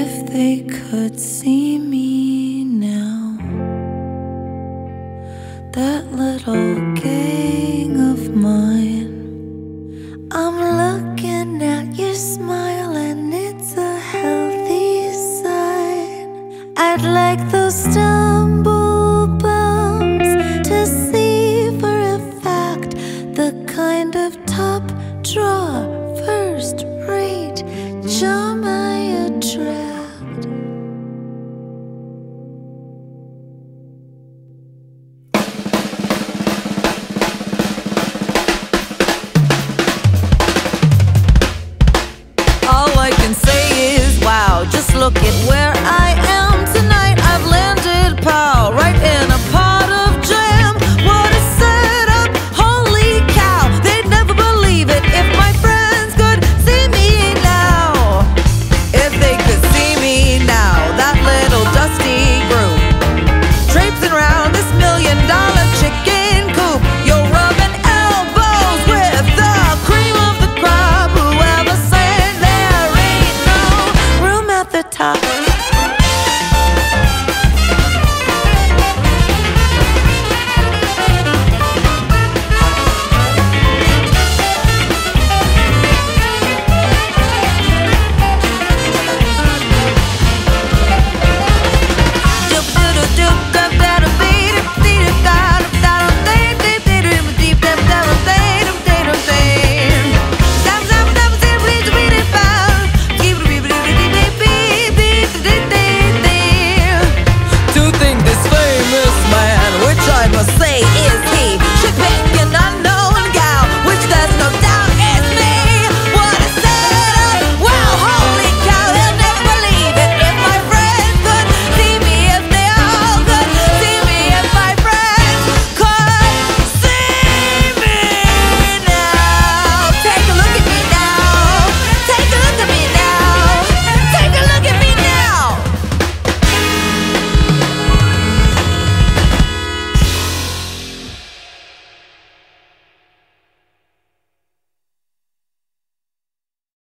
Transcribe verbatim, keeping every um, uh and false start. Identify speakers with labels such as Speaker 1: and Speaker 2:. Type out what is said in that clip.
Speaker 1: If they could see me now, that little gang of mine, I'm looking at your smile and it's a healthy sign. I'd like those stumble bumps to see for a fact the kind of top draw, first rate charm I attract.
Speaker 2: All I can say is wow, just look at where I am tonight. I've landed, pal, right in a pot of jam. What a setup, holy cow. They'd never believe it if my friends could see me now. If they could see me now, that little dusty group traipsing around this million dollar chicken coop. You're rubbing elbows with the cream of the crop. Whoever said there ain't no room at the top.